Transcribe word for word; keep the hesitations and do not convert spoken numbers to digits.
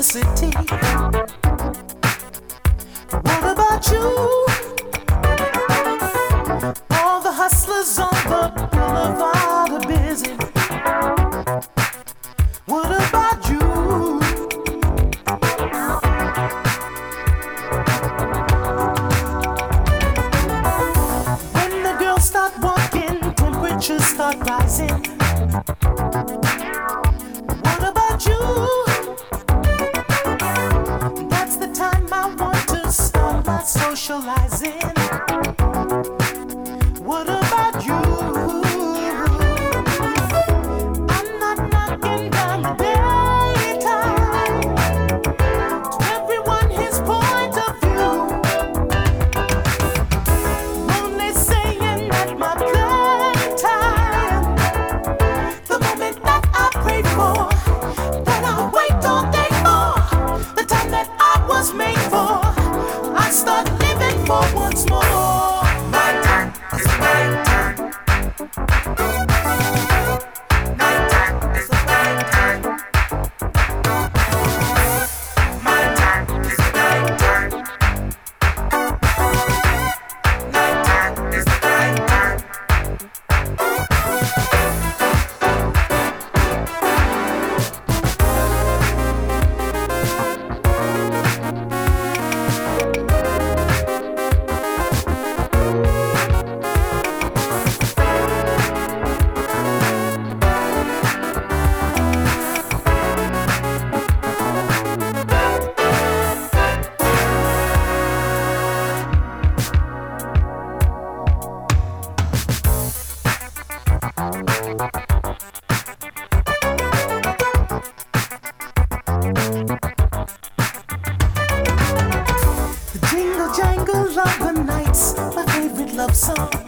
city. What about you? All the hustlers on the boulevard are busy. What about you? When the girls start walking, temperatures start rising. What about you? That's the time I want to start my socializing. What about you? I'm not knocking down the daytime. To everyone his point of view. Only saying that my playtime, the moment that I pray for, that I wait all day for, the time that I was made for, I start living for once more. My turn, it's my turn. My turn, it's my turn. My turn, it's my turn. My turn, it's my turn. The jingle jangle of the nights, my favorite love song.